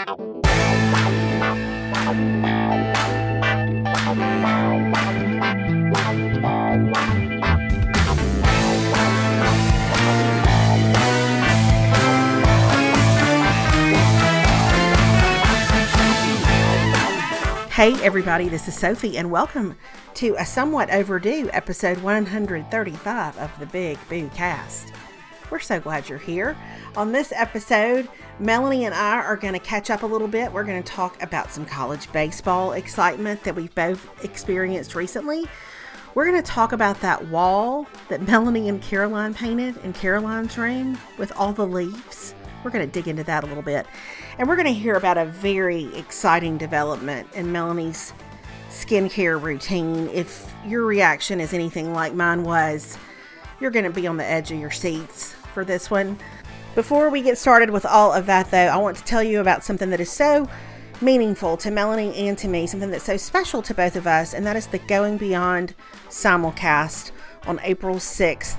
Hey everybody, this is Sophie and welcome to a somewhat overdue episode 135 of the Big Boo Cast. We're so glad you're here. On this episode, Melanie and I are going to catch up a little bit. We're going to talk about some college baseball excitement that we've both experienced recently. We're going to talk about that wall that Melanie and Caroline painted in Caroline's room with all the leaves. We're going to dig into that a little bit. And we're going to hear about a very exciting development in Melanie's skincare routine. If your reaction is anything like mine was, you're going to be on the edge of your seats for this one. Before we get started with all of that, though, I want to tell you about something that is so meaningful to Melanie and to me, something that's so special to both of us, and that is the Going Beyond simulcast on April 6th,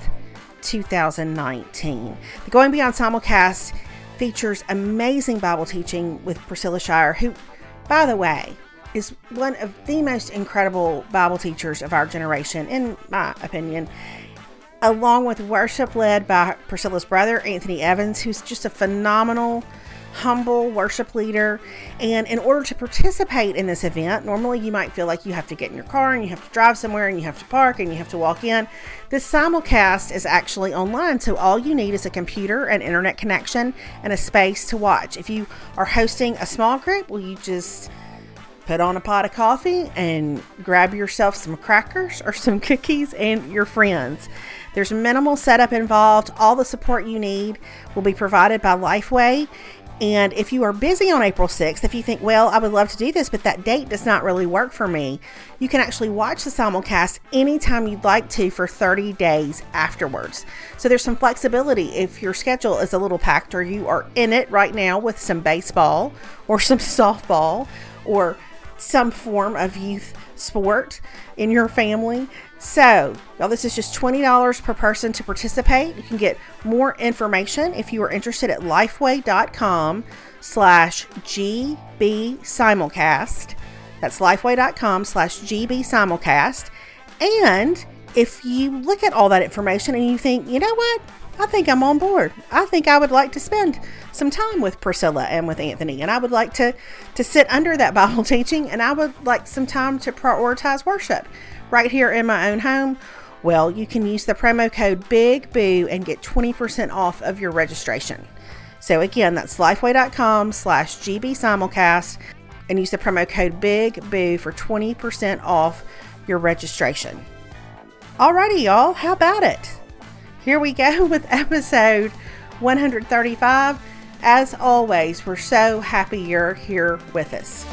2019. The Going Beyond simulcast features amazing Bible teaching with Priscilla Shirer, who, by the way, is one of the most incredible Bible teachers of our generation, in my opinion, along with worship led by Priscilla's brother, Anthony Evans, who's just a phenomenal, humble worship leader. And in order to participate in this event, normally you might feel like you have to get in your car and you have to drive somewhere and you have to park and you have to walk in. This simulcast is actually online, so all you need is a computer, an internet connection, and a space to watch. If you are hosting a small group, well, you just put on a pot of coffee and grab yourself some crackers or some cookies and your friends. There's minimal setup involved. All the support you need will be provided by Lifeway. And if you are busy on April 6th, if you think, well, I would love to do this, but that date does not really work for me, you can actually watch the simulcast anytime you'd like to for 30 days afterwards. So there's some flexibility if your schedule is a little packed or you are in it right now with some baseball or some softball or some form of youth sport in your family. So, y'all, this is just $20 per person to participate. You can get more information if you are interested at lifeway.com/GB simulcast. That's lifeway.com/GB simulcast. And if you look at all that information and you think, you know what? I think I'm on board. I think I would like to spend some time with Priscilla and with Anthony, and I would like to sit under that Bible teaching, and I would like some time to prioritize worship right here in my own home. Well, you can use the promo code BIGBOO and get 20% off of your registration. So again, that's lifeway.com/GB simulcast and use the promo code BIGBOO for 20% off your registration. Alrighty, y'all, how about it? Here we go with episode 135. As always, we're so happy you're here with us.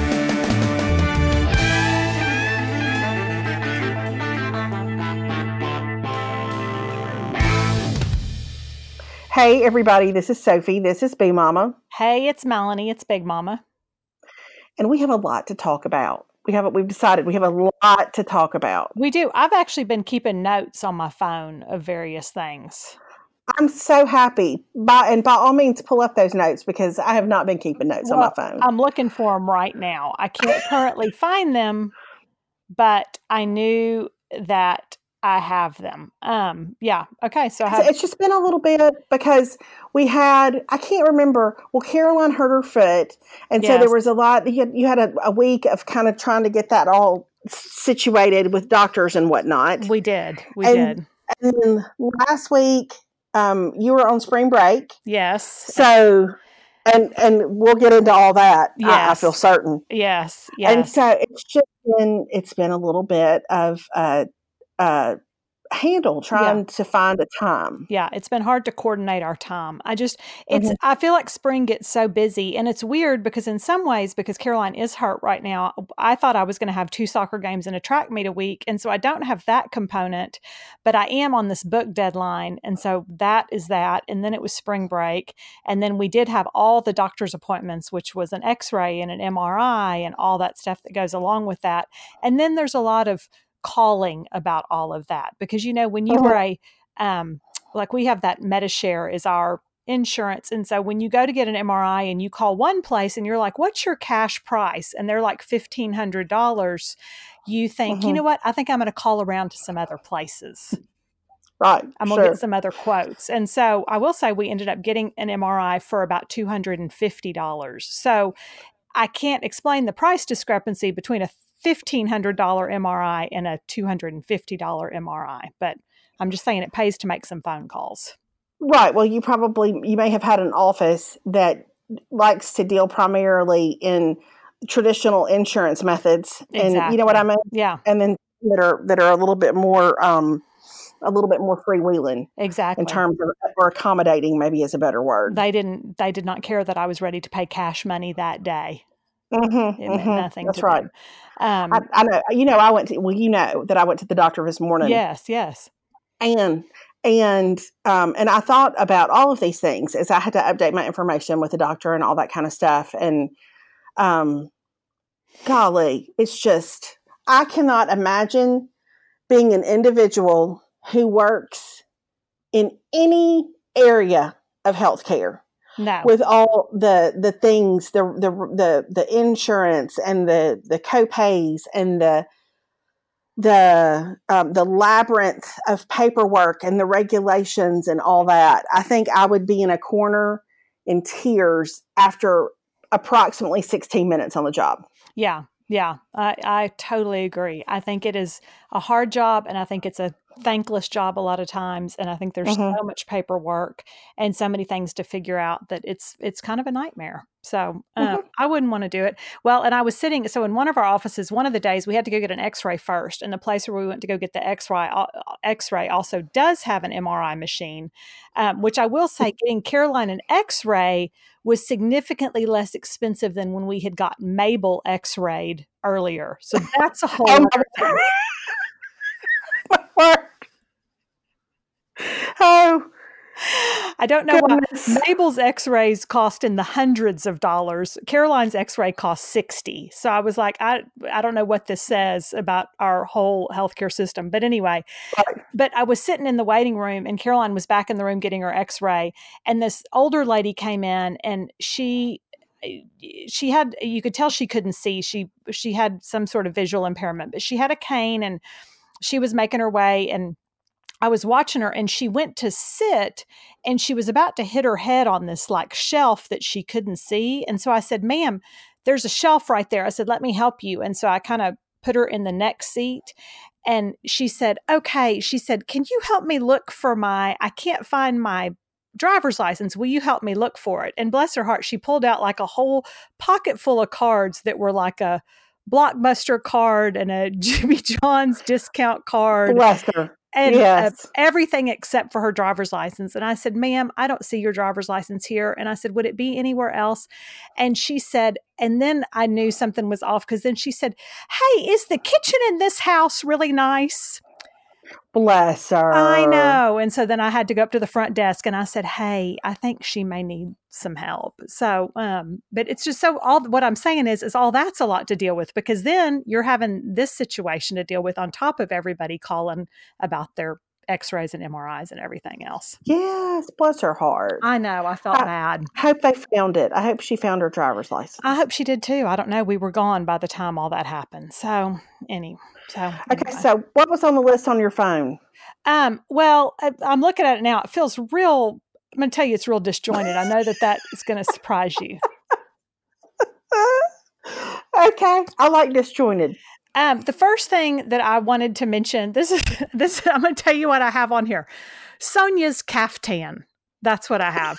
Hey everybody, this is Sophie. This is Big Mama. Hey, it's Melanie. It's Big Mama. And we have a lot to talk about. We've decided we have a lot to talk about. We do. I've actually been keeping notes on my phone of various things. I'm so happy. By all means, pull up those notes because I have not been keeping notes on my phone. I'm looking for them right now. I can't currently find them, but I knew that I have them. Yeah. Okay. So it's just been a little bit because we had, I can't remember. Well, Caroline hurt her foot. And so there was a lot, you had a week of kind of trying to get that all situated with doctors and whatnot. We did. And then last week, you were on spring break. Yes. So, and we'll get into all that. Yes. I feel certain. Yes. And so it's been a little bit of, handle trying to find a time. Yeah, it's been hard to coordinate our time. I feel like spring gets so busy, and it's weird because in some ways, because Caroline is hurt right now, I thought I was going to have 2 soccer games and a track meet a week, and so I don't have that component, but I am on this book deadline, and so that is that, and then it was spring break, and then we did have all the doctor's appointments, which was an x-ray and an MRI and all that stuff that goes along with that, and then there's a lot of calling about all of that because when you are like we have that MediShare is our insurance. And so when you go to get an MRI and you call one place and you're like, what's your cash price? And they're like $1,500. You think, you know what? I think I'm going to call around to some other places. Right. I'm going to get some other quotes. And so I will say we ended up getting an MRI for about $250. So I can't explain the price discrepancy between a $1,500 MRI and a $250 MRI, but I'm just saying it pays to make some phone calls. Right. Well, you may have had an office that likes to deal primarily in traditional insurance methods. Exactly. And you know what I mean? Yeah. And then that are a little bit more freewheeling. Exactly. In terms of, or accommodating, maybe is a better word. They did not care that I was ready to pay cash money that day. It meant nothing That's to right. them. I know. You know, I went to the doctor this morning. Yes. And I thought about all of these things as I had to update my information with the doctor and all that kind of stuff. And, golly, it's just, I cannot imagine being an individual who works in any area of healthcare. No. With all the things, the insurance and the co-pays and the labyrinth of paperwork and the regulations and all that, I think I would be in a corner in tears after approximately 16 minutes on the job. Yeah. I totally agree. I think it is a hard job, and I think it's a thankless job a lot of times. And I think there's so much paperwork and so many things to figure out that it's kind of a nightmare. So I wouldn't want to do it. Well, and I was sitting, so in one of our offices, one of the days we had to go get an x-ray first. And the place where we went to go get the x-ray also does have an MRI machine, which I will say getting Caroline an x-ray was significantly less expensive than when we had got Mabel x-rayed earlier. So that's a whole other thing. Oh, I don't know why. Mabel's x-rays cost in the hundreds of dollars. Caroline's x-ray cost $60. So I was like, I don't know what this says about our whole healthcare system. But anyway, but I was sitting in the waiting room and Caroline was back in the room getting her x-ray. And this older lady came in and she had, you could tell she couldn't see. She had some sort of visual impairment, but she had a cane and she was making her way, and I was watching her, and she went to sit and she was about to hit her head on this like shelf that she couldn't see. And so I said, ma'am, there's a shelf right there. I said, let me help you. And so I kind of put her in the next seat, and she said, okay. She said, can you help me look for I can't find my driver's license. Will you help me look for it? And bless her heart, she pulled out like a whole pocket full of cards that were like a Blockbuster card and a Jimmy John's discount card. Bless her. And yes. Everything except for her driver's license. And I said, ma'am, I don't see your driver's license here. And I said, would it be anywhere else? And she said, and then I knew something was off, because then she said, hey, is the kitchen in this house really nice? Bless her. I know. And so then I had to go up to the front desk and I said, hey, I think she may need some help. So, but it's just what I'm saying is all that's a lot to deal with, because then you're having this situation to deal with on top of everybody calling about their x-rays and MRIs and everything else. Yes. Bless her heart. I know. I felt bad. I hope they found it. I hope she found her driver's license. I hope she did too. I don't know. We were gone by the time all that happened. So anyway. Okay. So what was on the list on your phone? Well, I'm looking at it now. It feels real. I'm going to tell you, it's real disjointed. I know that is going to surprise you. Okay. I like disjointed. The first thing that I wanted to mention, this. I'm going to tell you what I have on here. Sonia's caftan. That's what I have.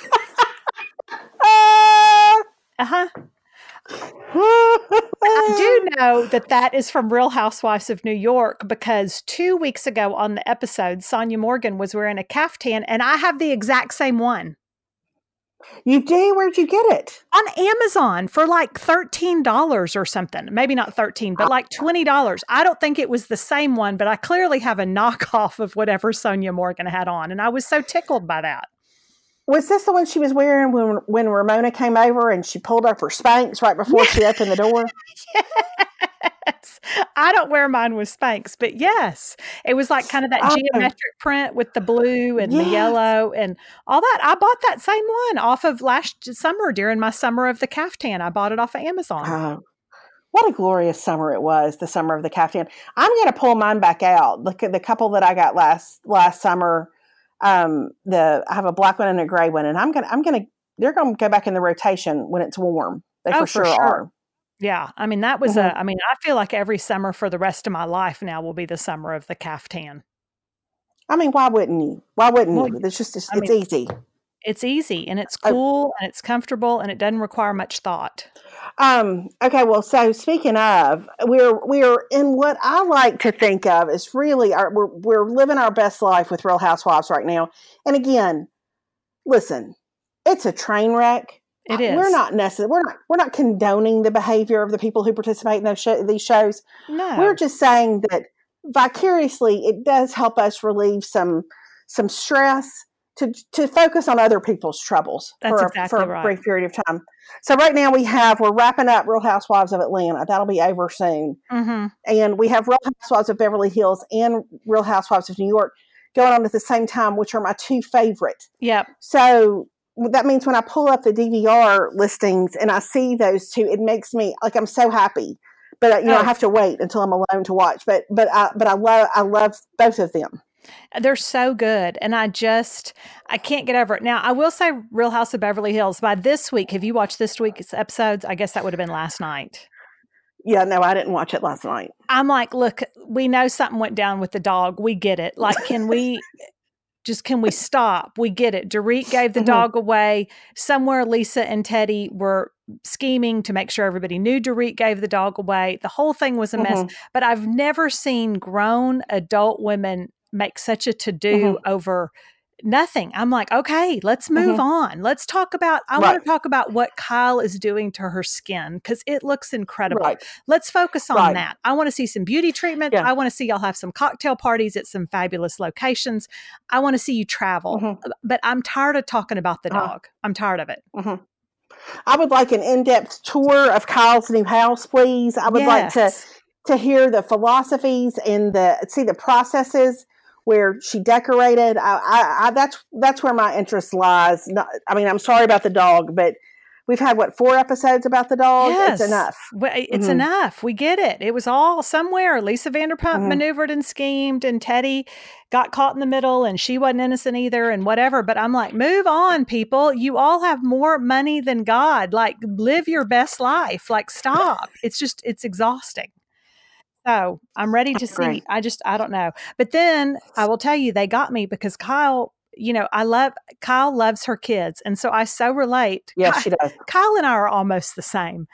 I do know that is from Real Housewives of New York, because 2 weeks ago on the episode, Sonia Morgan was wearing a caftan, and I have the exact same one. You do? Where'd you get it? On Amazon for like $13 or something. Maybe not 13, but like $20. I don't think it was the same one, but I clearly have a knockoff of whatever Sonia Morgan had on, and I was so tickled by that. Was this the one she was wearing when Ramona came over and she pulled up her Spanx right before she opened the door? Yes. I don't wear mine with Spanx, but yes, it was like kind of that Oh, geometric print with the blue and the yes. yellow and all that. I bought that same one off of last summer during my summer of the caftan. I bought it off of Amazon. Oh, what a glorious summer it was, the summer of the caftan. I'm going to pull mine back out. Look at the couple that I got last summer. I have a black one and a gray one, and they're going to go back in the rotation when it's warm. They for sure are. Yeah. I mean, that was I feel like every summer for the rest of my life now will be the summer of the caftan. I mean, why wouldn't you? It's just, it's easy. It's easy and it's cool and it's comfortable and it doesn't require much thought. Okay. Well, so speaking of, we're in what I like to think of as really we're living our best life with Real Housewives right now. And again, listen, it's a train wreck. It is. We're not condoning the behavior of the people who participate in these shows. No. We're just saying that vicariously it does help us relieve some stress to focus on other people's troubles for a brief period of time. So right now we're wrapping up Real Housewives of Atlanta. That'll be over soon. Mm-hmm. And we have Real Housewives of Beverly Hills and Real Housewives of New York going on at the same time, which are my two favorite. Yep. So that means when I pull up the DVR listings and I see those two, it makes me like I'm so happy. But I have to wait until I'm alone to watch. But I love both of them. They're so good, and I can't get over it. Now, I will say, Real House of Beverly Hills. By this week, have you watched this week's episodes? I guess that would have been last night. Yeah, no, I didn't watch it last night. I'm like, look, we know something went down with the dog. We get it. Like, can we stop? We get it. Dorit gave the dog away. Somewhere Lisa and Teddy were scheming to make sure everybody knew Dorit gave the dog away. The whole thing was a mess. But I've never seen grown adult women make such a to-do over nothing. I'm like, okay, let's move on. Let's talk about, I want to talk about what Kyle is doing to her skin because it looks incredible. Right. Let's focus on that. I want to see some beauty treatments. Yeah. I want to see y'all have some cocktail parties at some fabulous locations. I want to see you travel. But I'm tired of talking about the dog. I'm tired of it. I would like an in-depth tour of Kyle's new house, please. I would like to hear the philosophies and see the processes where she decorated. That's where my interest lies. I'm sorry about the dog, but we've had 4 episodes about the dog. Yes. It's enough. It's enough. We get it. It was all somewhere. Lisa Vanderpump maneuvered and schemed, and Teddy got caught in the middle, and she wasn't innocent either, and whatever. But I'm like, move on, people. You all have more money than God. Like, live your best life. Like, stop. It's exhausting. So I'm ready to see. I don't know. But then I will tell you, they got me because Kyle, Kyle loves her kids. And so I so relate. Yes, she does. Kyle and I are almost the same.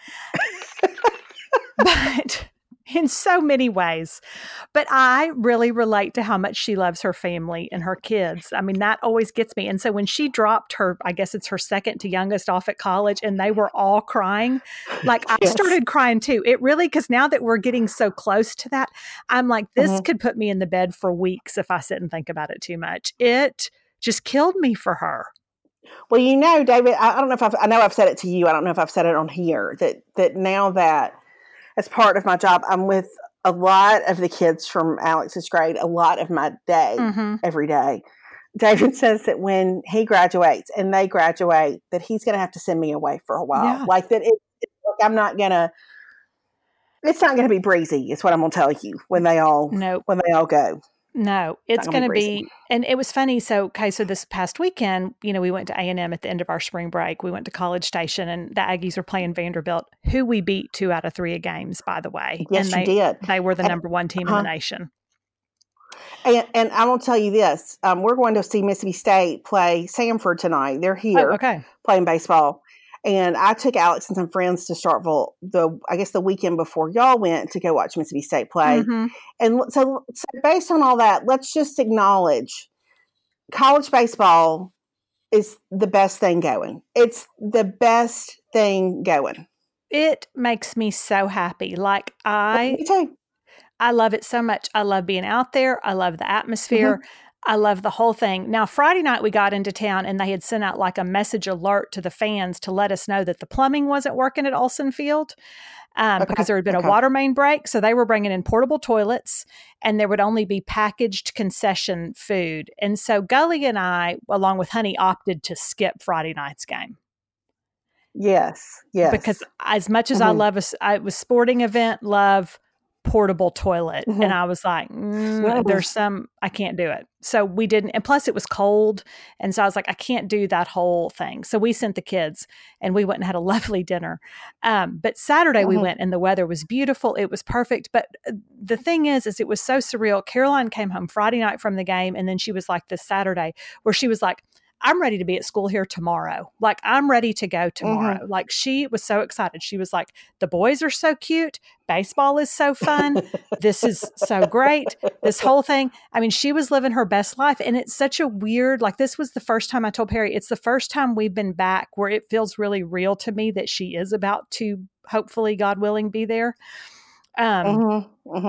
But in so many ways. But I really relate to how much she loves her family and her kids. I mean, that always gets me. And so when she dropped her, I guess it's her second to youngest off at college, and they were all crying, like I started crying too. It really, because now that we're getting so close to that, I'm like, this could put me in the bed for weeks if I sit and think about it too much. It just killed me for her. Well, David, I don't know if I know I've said it to you. I don't know if I've said it on here that now that as part of my job, I'm with a lot of the kids from Alex's grade, a lot of my day, every day. David says that when he graduates and they graduate, that he's going to have to send me away for a while. Yeah. Like that, I'm not going to. It's not going to be breezy. Is what I'm going to tell you when they all go. No, it's going to be, and it was funny. So this past weekend, we went to A&M at the end of our spring break. We went to College Station, and the Aggies are playing Vanderbilt, who we beat 2 out of 3 games, by the way. Yes, and you did. They were the number 1 team in the nation. And I will tell you this: we're going to see Mississippi State play Samford tonight. They're here, playing baseball. And I took Alex and some friends to Starkville the weekend before y'all went to go watch Mississippi State play. And so based on all that, let's just acknowledge college baseball is the best thing going. It's the best thing going. It makes me so happy. Like me too. I love it so much. I love being out there. I love the atmosphere. I love the whole thing. Now, Friday night we got into town and they had sent out like a message alert to the fans to let us know that the plumbing wasn't working at Olsen Field. Because there had been a water main break. So they were bringing in portable toilets and there would only be packaged concession food. And so Gully and I, along with Honey, opted to skip Friday night's game. Yes. Because as much as I love it was sporting event, love portable toilet. And I was like, I can't do it. So we didn't. And plus it was cold. And so I was like, I can't do that whole thing. So we sent the kids and we went and had a lovely dinner. But Saturday we went and the weather was beautiful. It was perfect. But the thing is it was so surreal. Caroline came home Friday night from the game. And then she was like this Saturday where she was like, I'm ready to be at school here tomorrow. Like, I'm ready to go tomorrow. Like, she was so excited. She was like, the boys are so cute. Baseball is so fun. This is so great. This whole thing. I mean, she was living her best life. And it's such a weird, like, this was the first time I told Perry, it's the first time we've been back where it feels really real to me that she is about to, hopefully, God willing, be there. And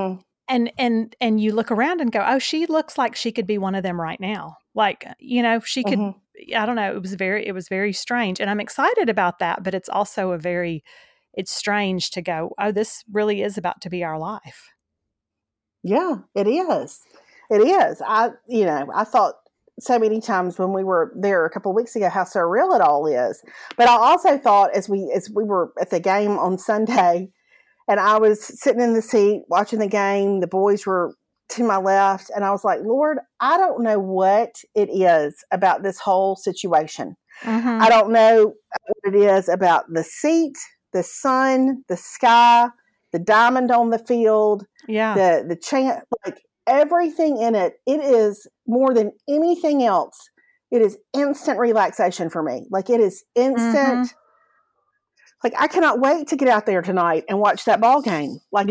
you look around and go, oh, she looks like she could be one of them right now. Like, you know, she could, I don't know. It was very strange. And I'm excited about that, but it's also it's strange to go, oh, this really is about to be our life. Yeah, it is. It is. I thought so many times when we were there a couple of weeks ago how surreal it all is. But I also thought as we were at the game on Sunday and I was sitting in the seat watching the game, the boys were to my left, and I was like, Lord, I don't know what it is about this whole situation. I don't know what it is about the seat, the sun, the sky, the diamond on the field, the chant, like everything in it. It is more than anything else. It is instant relaxation for me. Like, it is instant. Like, I cannot wait to get out there tonight and watch that ball game. Like,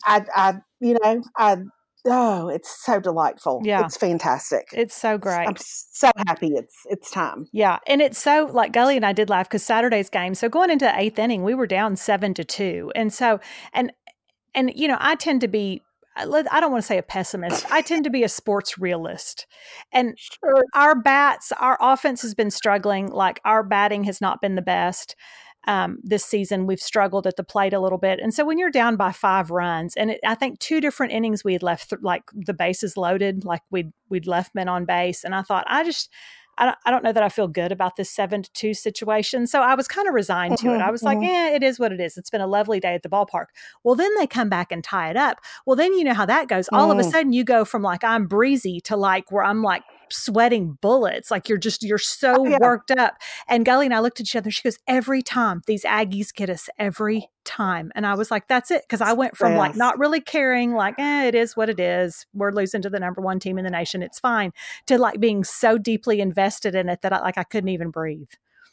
it's so delightful. Yeah. It's fantastic. It's so great. I'm so happy it's time. Yeah. And it's so, like, Gully and I did laugh because Saturday's game, so going into the 8th inning, we were down 7-2. And so, and you know, I tend to be, I don't want to say a pessimist. I tend to be a sports realist. And our offense has been struggling. Like, our batting has not been the best. This season, we've struggled at the plate a little bit. And so when you're down by 5 runs, and I think 2 different innings we had left, like the bases loaded, like we'd left men on base. And I thought, I don't know that I feel good about this 7-2 situation. So I was kind of resigned to it. I was like, it is what it is. It's been a lovely day at the ballpark. Well, then they come back and tie it up. Well, then you know how that goes. All of a sudden you go from like, I'm breezy to like where I'm like sweating bullets. Like you're so worked up. And Gully and I looked at each other. She goes, every time these Aggies get us, every time. And I was like, that's it. Cause I went from like not really caring, like, it is what it is. We're losing to the number 1 team in the nation. It's fine. To like being so deeply invested in it that I couldn't even breathe.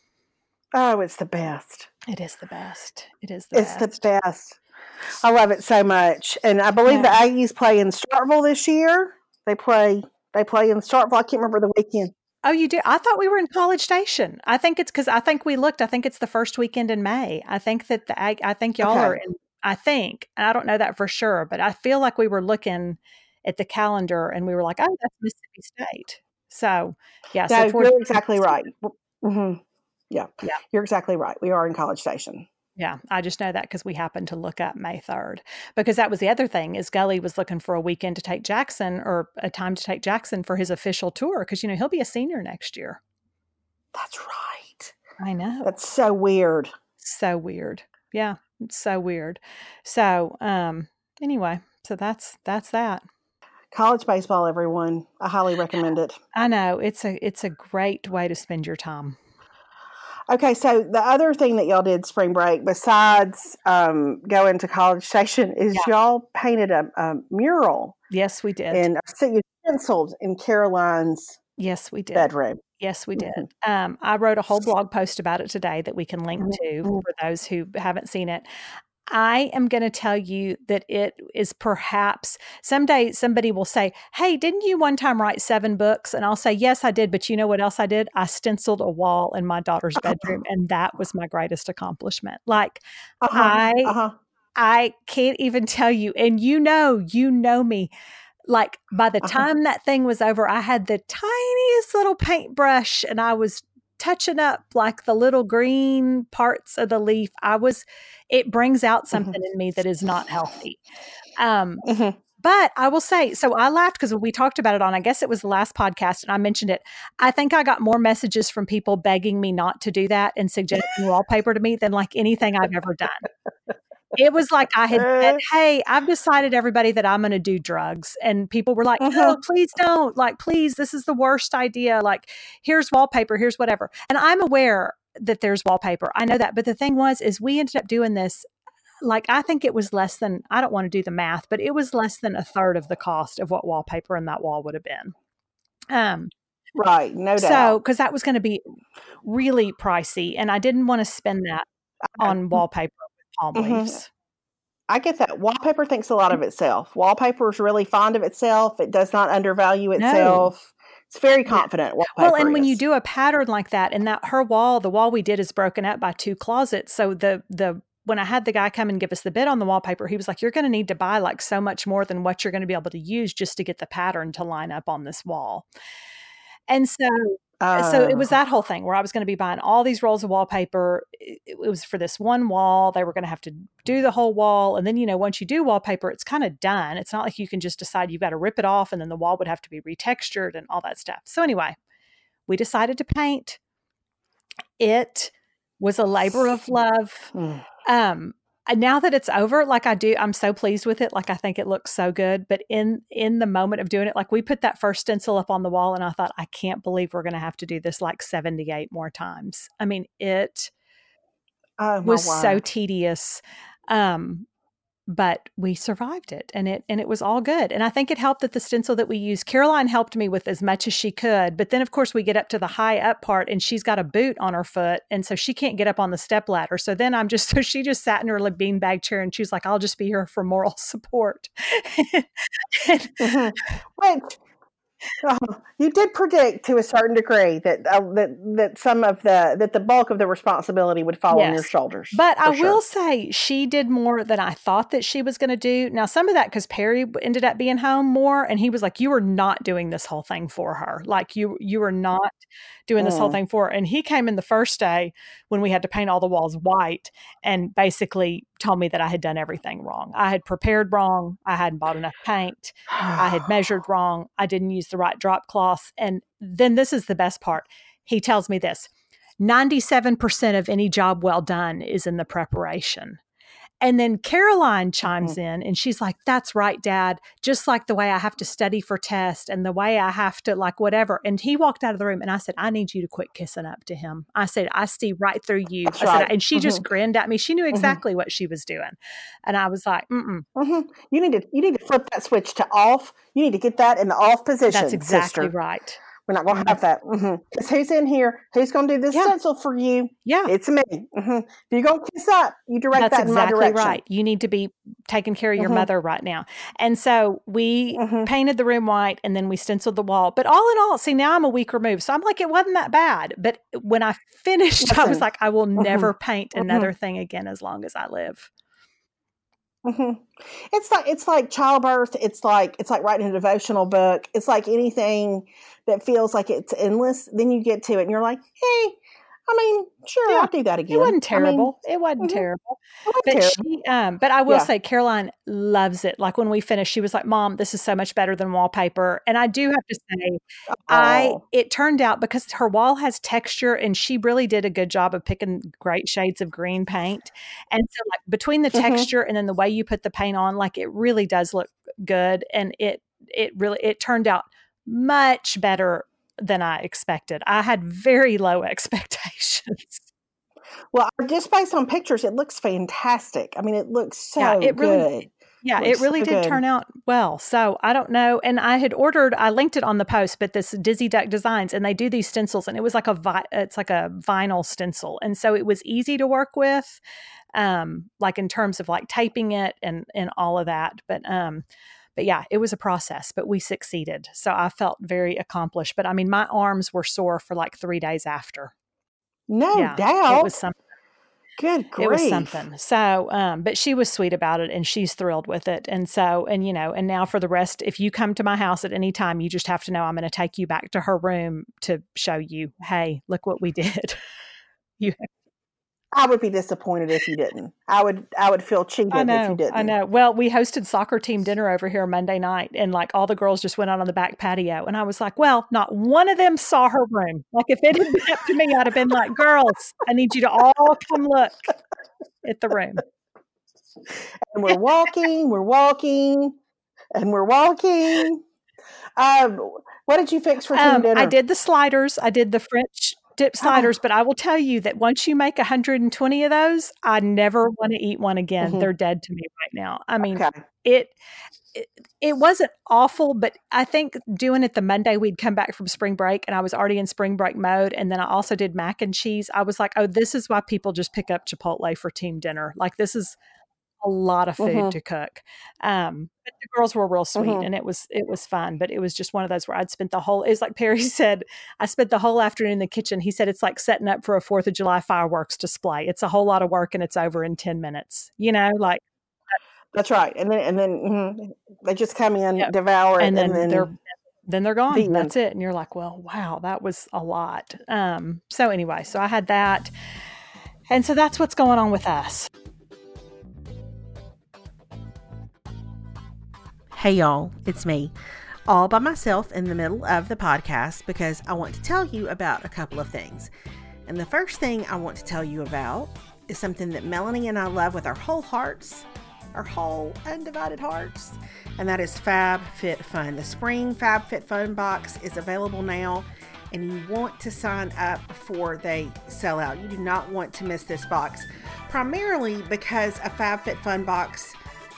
Oh, it's the best. It is the best. It's the best. I love it so much. And I believe the Aggies play in Starkville this year. They play in Starkville. I can't remember the weekend. Oh, you do? I thought we were in College Station. I think it's because I think we looked. I think it's the first weekend in May. I think that I think y'all are in. I think, and I don't know that for sure, but I feel like we were looking at the calendar and we were like, oh, that's Mississippi State. So yeah, so you're exactly right. Yeah, you're exactly right. We are in College Station. Yeah, I just know that because we happened to look up May 3rd. Because that was the other thing is Gully was looking for a weekend to take Jackson or a time to take Jackson for his official tour because, you know, he'll be a senior next year. That's right. I know. That's so weird. So weird. Yeah, it's so weird. So anyway, so that's that. College baseball, everyone. I highly recommend it. I know. It's a great way to spend your time. Okay, so the other thing that y'all did spring break, besides going to College Station, is y'all painted a mural. Yes, we did. And you penciled in Caroline's bedroom. Yes, we did. I wrote a whole blog post about it today that we can link to for those who haven't seen it. I am going to tell you that it is perhaps someday somebody will say, hey, didn't you one time write 7 books? And I'll say, yes, I did. But you know what else I did? I stenciled a wall in my daughter's bedroom. And that was my greatest accomplishment. Like I can't even tell you. And you know me. like by the time that thing was over, I had the tiniest little paintbrush and I was touching up like the little green parts of the leaf. It brings out something in me that is not healthy. But I will say, so I laughed because we talked about it on, I guess it was the last podcast, and I mentioned it. I think I got more messages from people begging me not to do that and suggesting wallpaper to me than like anything I've ever done. It was like I had said, hey, I've decided, everybody, that I'm going to do drugs. And people were like, no, please don't. Like, please, this is the worst idea. Like, here's wallpaper, here's whatever. And I'm aware that there's wallpaper. I know that. But the thing is we ended up doing this. Like, I think it was less than, I don't want to do the math, but it was less than a third of the cost of what wallpaper in that wall would have been. Right. No doubt. So, because that was going to be really pricey. And I didn't want to spend that on wallpaper. Palm leaves. I get that. Wallpaper thinks a lot of itself. Wallpaper is really fond of itself. It does not undervalue itself. No. It's very confident. Well, and when you do a pattern like that, and that the wall we did is broken up by 2 closets. So when I had the guy come and give us the bid on the wallpaper, he was like, you're going to need to buy like so much more than what you're going to be able to use just to get the pattern to line up on this wall. And so it was that whole thing where I was going to be buying all these rolls of wallpaper. It was for this one wall. They were going to have to do the whole wall. And then, once you do wallpaper, it's kind of done. It's not like you can just decide you've got to rip it off and then the wall would have to be retextured and all that stuff. So anyway, we decided to paint. It was a labor of love. Now that it's over, like I'm so pleased with it. Like, I think it looks so good. But in the moment of doing it, like we put that first stencil up on the wall and I thought, I can't believe we're going to have to do this like 78 more times. I mean, it was so tedious. But we survived it and it was all good. And I think it helped that the stencil that we used, Caroline helped me with as much as she could. But then of course we get up to the high up part and she's got a boot on her foot. And so she can't get up on the step ladder. So then she just sat in her beanbag chair and she was like, I'll just be here for moral support. Wait. You did predict to a certain degree that some of the bulk of the responsibility would fall on your shoulders. But I will say she did more than I thought that she was going to do. Now, some of that because Perry ended up being home more, and he was like, "You are not doing this whole thing for her. Like you are not doing this whole thing for her." And he came in the first day when we had to paint all the walls white, and basically told me that I had done everything wrong. I had prepared wrong. I hadn't bought enough paint. I had measured wrong. I didn't use the right drop cloth. And then this is the best part. He tells me this: 97% of any job well done is in the preparation. And then Caroline chimes in and she's like, that's right, Dad. Just like the way I have to study for test and the way I have to like whatever. And he walked out of the room and I said, I need you to quit kissing up to him. I said, I see right through you. That's right. And she just grinned at me. She knew exactly what she was doing. And I was like, You need to flip that switch to off. You need to get that in the off position. That's exactly sister. Right. We're not going to have that. Because who's in here? Who's going to do this stencil for you? Yeah. It's me. If you're going to kiss up, you direct That's that in my direction. Exactly right. You need to be taking care of your mother right now. And so we painted the room white and then we stenciled the wall. But all in all, see, now I'm a week removed. So I'm like, it wasn't that bad. But when I finished, I was like, I will never paint another thing again as long as I live. It's like childbirth. It's like writing a devotional book. It's like anything that feels like it's endless. Then you get to it and you're like, hey, I mean, sure, I'll do that again. It wasn't terrible. It wasn't terrible. But I will say Caroline loves it. Like when we finished, she was like, Mom, this is so much better than wallpaper. And I do have to say, it turned out because her wall has texture and she really did a good job of picking great shades of green paint. And so like between the texture and then the way you put the paint on, like it really does look good. And it turned out much better than I expected. I had very low expectations. Well, just based on pictures, it looks fantastic. I mean, it looks so good. It really did turn out well. So I don't know. And I linked it on the post, but this Dizzy Duck Designs, and they do these stencils, and it was like it's like a vinyl stencil. And so it was easy to work with, like in terms of like taping it and all of that. But yeah, it was a process, but we succeeded. So I felt very accomplished. But I mean, my arms were sore for like 3 days after. No doubt. It was something. Good grief. It was something. So, but she was sweet about it and she's thrilled with it. And so, and now for the rest, if you come to my house at any time, you just have to know I'm going to take you back to her room to show you, hey, look what we did. I would be disappointed if you didn't. I would feel cheated if you didn't. I know. Well, we hosted soccer team dinner over here Monday night, and like all the girls just went out on the back patio, and I was like, well, not one of them saw her room. Like if it had been up to me, I'd have been like, girls, I need you to all come look at the room. And we're walking. What did you fix for team dinner? I did the sliders. I did the French dip sliders, but I will tell you that once you make 120 of those, I never want to eat one again. They're dead to me right now. I mean, it wasn't awful, but I think doing it the Monday we'd come back from spring break and I was already in spring break mode. And then I also did mac and cheese. I was like, oh, this is why people just pick up Chipotle for team dinner. Like this is a lot of food to cook. But the girls were real sweet and it was fun, but it was just one of those where I'd spent it's like Perry said, I spent the whole afternoon in the kitchen. He said, it's like setting up for a 4th of July fireworks display. It's a whole lot of work and it's over in 10 minutes, like. That's right. And then they just come in, devour it. And then they're gone. That's it. And you're like, well, wow, that was a lot. So anyway, so I had that. And so that's what's going on with us. Hey y'all, it's me, all by myself in the middle of the podcast because I want to tell you about a couple of things. And the first thing I want to tell you about is something that Melanie and I love with our whole hearts, our whole undivided hearts, and that is FabFitFun. The spring FabFitFun box is available now, and you want to sign up before they sell out. You do not want to miss this box, primarily because a FabFitFun box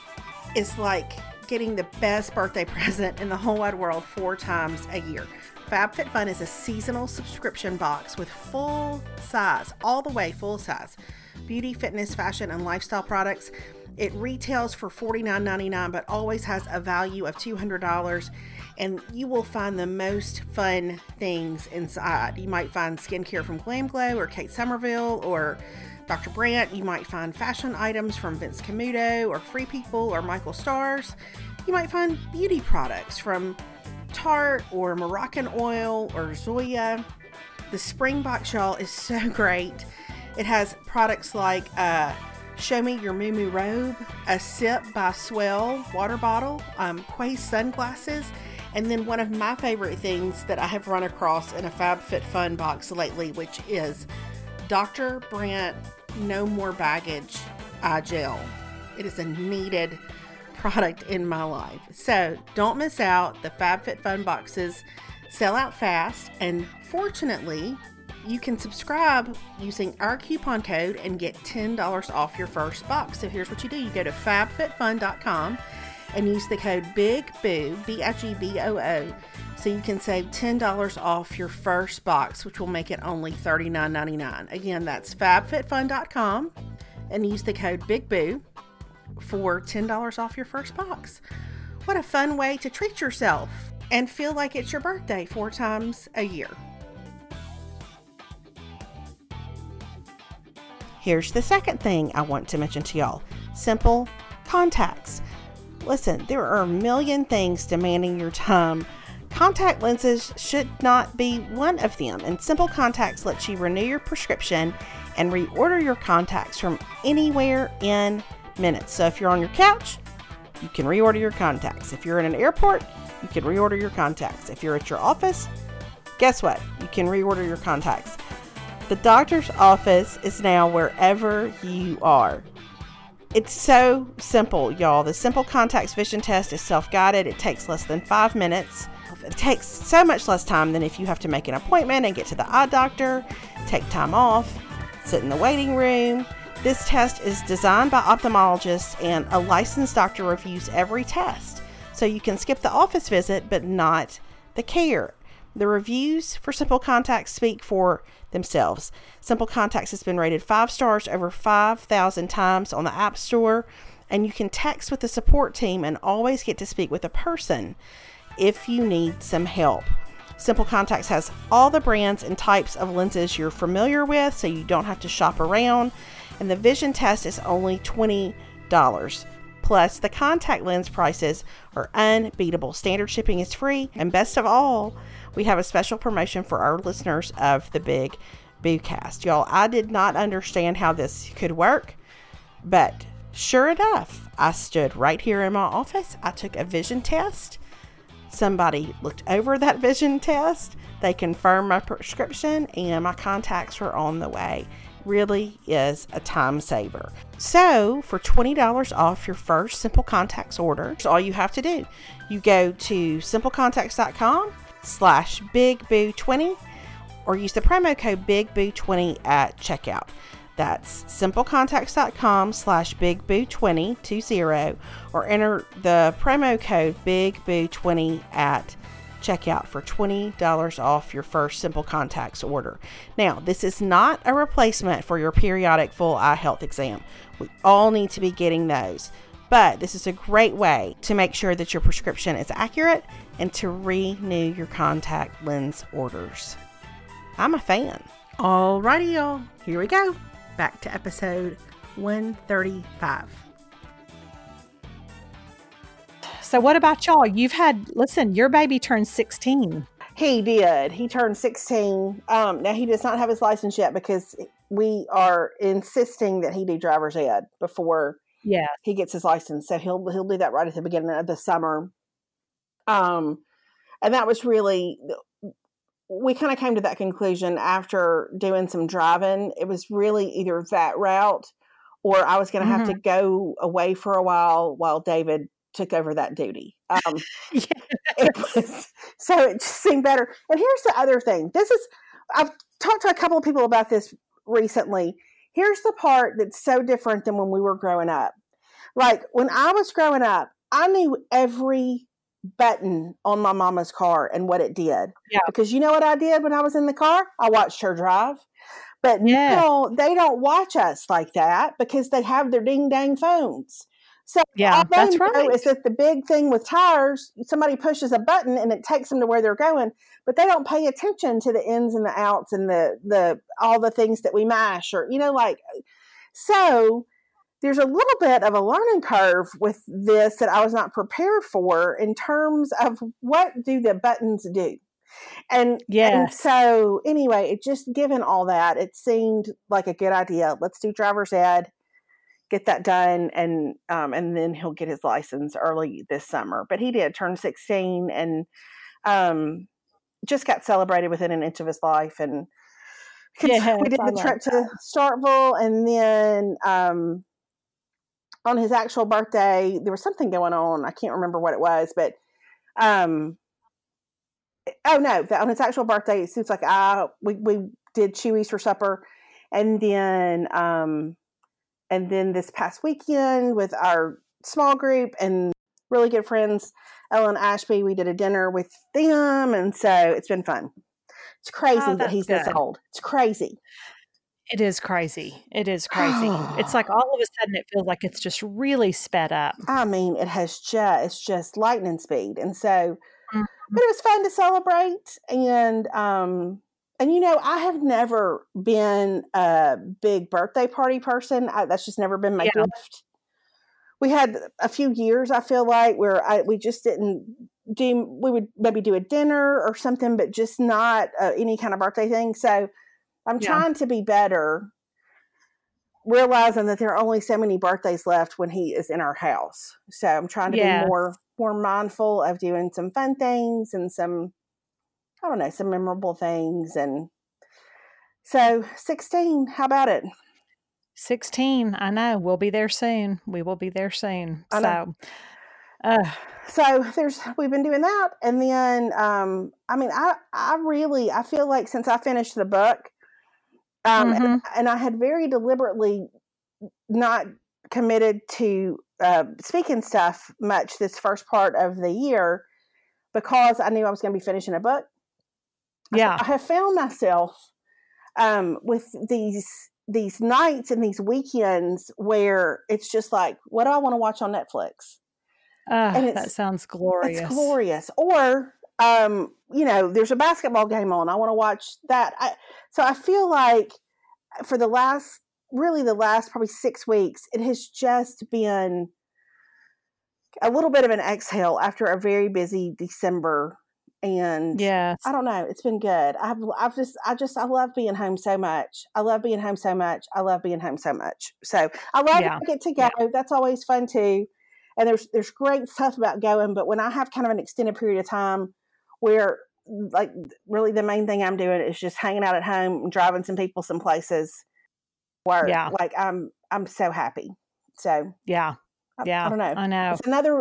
is like getting the best birthday present in the whole wide world 4 times a year. FabFitFun is a seasonal subscription box with full size, all the way full size, beauty, fitness, fashion, and lifestyle products. It retails for $49.99, but always has a value of $200, and you will find the most fun things inside. You might find skincare from Glam Glow or Kate Somerville or Dr. Brandt. You might find fashion items from Vince Camuto or Free People or Michael Stars. You might find beauty products from Tarte or Moroccan Oil or Zoya. The spring box, y'all, is so great. It has products like Show Me Your Moo Moo Robe, a Sip by Swell water bottle, Quay sunglasses, and then one of my favorite things that I have run across in a FabFitFun box lately, which is Dr. Brandt No More Baggage eye gel. It is a needed product in my life. So don't miss out. The FabFitFun boxes sell out fast, and fortunately, you can subscribe using our coupon code and get $10 off your first box. So here's what you do. You go to fabfitfun.com and use the code BIGBOO, BIGBOO, so you can save $10 off your first box, which will make it only $39.99. Again, that's fabfitfun.com and use the code BIGBOO for $10 off your first box. What a fun way to treat yourself and feel like it's your birthday 4 times a year. Here's the second thing I want to mention to y'all. Simple contacts. Listen, there are a million things demanding your time. Contact lenses should not be one of them, and Simple Contacts lets you renew your prescription and reorder your contacts from anywhere in minutes. So if you're on your couch, you can reorder your contacts. If you're in an airport, you can reorder your contacts. If you're at your office, guess what? You can reorder your contacts. The doctor's office is now wherever you are. It's so simple, y'all. The Simple Contacts vision test is self-guided. It takes less than 5 minutes. It takes so much less time than if you have to make an appointment and get to the eye doctor, take time off, sit in the waiting room. This test is designed by ophthalmologists, and a licensed doctor reviews every test. So you can skip the office visit, but not the care. The reviews for Simple Contacts speak for themselves. Simple Contacts has been rated 5 stars over 5,000 times on the App Store, and you can text with the support team and always get to speak with a person if you need some help. Simple Contacts has all the brands and types of lenses you're familiar with, so you don't have to shop around. and the vision test is only $20. Plus, the contact lens prices are unbeatable. Standard shipping is free, and best of all, we have a special promotion for our listeners of the Big Boocast. Y'all, I did not understand how this could work, but sure enough, I stood right here in my office. I took a vision test. Somebody looked over that vision test. They confirmed my prescription, and my contacts were on the way. Really is a time saver. So for $20 off your first Simple Contacts order, all you have to do, you go to simplecontacts.com/BigBoo20 or use the promo code BigBoo20 at checkout. That's simplecontacts.com/BigBoo20 or enter the promo code BigBoo20 at checkout for $20 off your first Simple Contacts order. Now, this is not a replacement for your periodic full eye health exam. We all need to be getting those, but this is a great way to make sure that your prescription is accurate and to renew your contact lens orders. I'm a fan. Alrighty, y'all. Here we go. Back to episode 135. So what about y'all? Listen, your baby turned 16. He did. He turned 16. Now, he does not have his license yet because we are insisting that he do driver's ed before he gets his license. So he'll do that right at the beginning of the summer. And that was really, we kind of came to that conclusion after doing some driving. It was really either that route or I was going to have to go away for a while David took over that duty. So it just seemed better. And here's the other thing. I've talked to a couple of people about this recently. Here's the part that's so different than when we were growing up. Like when I was growing up, I knew every button on my mama's car and what it did. Yeah. Because you know what I did when I was in the car? I watched her drive. But now they don't watch us like that because they have their ding dang phones. So all they know is that the big thing with tires, somebody pushes a button and it takes them to where they're going, but they don't pay attention to the ins and the outs and the all the things that we mash or, so there's a little bit of a learning curve with this that I was not prepared for in terms of what do the buttons do. And so anyway, it just given all that, it seemed like a good idea. Let's do driver's ed. Get that done, and then he'll get his license early this summer. But he did turn 16 and just got celebrated within an inch of his life. And we did the trip to Starkville, and then on his actual birthday, there was something going on. I can't remember what it was, but on his actual birthday, it seems like we did Chewy's for supper, and then this past weekend with our small group and really good friends, Ellen Ashby, we did a dinner with them. And so it's been fun. It's crazy that he's this old. It's crazy. It is crazy. It is crazy. It's like all of a sudden it feels like it's just really sped up. I mean, it's just lightning speed. And so, but it was fun to celebrate. And I have never been a big birthday party person. That's just never been my gift. We had a few years, I feel like, where we just didn't do, we would maybe do a dinner or something, but just not any kind of birthday thing. So I'm trying to be better, realizing that there are only so many birthdays left when he is in our house. So I'm trying to be more mindful of doing some fun things and some memorable things. And so 16, how about it? 16, I know. We'll be there soon. We will be there soon. So we've been doing that. And then, I feel like since I finished the book, and I had very deliberately not committed to speaking stuff much this first part of the year because I knew I was going to be finishing a book. I have found myself with these nights and these weekends where it's just like, what do I want to watch on Netflix? And that sounds glorious. It's glorious. Or, there's a basketball game on. I want to watch that. So I feel like for the last really the last probably 6 weeks, it has just been a little bit of an exhale after a very busy December. And Yes. I don't know, it's been good. I love being home so much. I love being home so much. I love being home so much. So I love Yeah. to get to go. Yeah. That's always fun too. And there's great stuff about going, but when I have kind of an extended period of time where like really the main thing I'm doing is just hanging out at home and driving some people some places, work. Yeah. Like I'm so happy. So Yeah. I don't know. I know.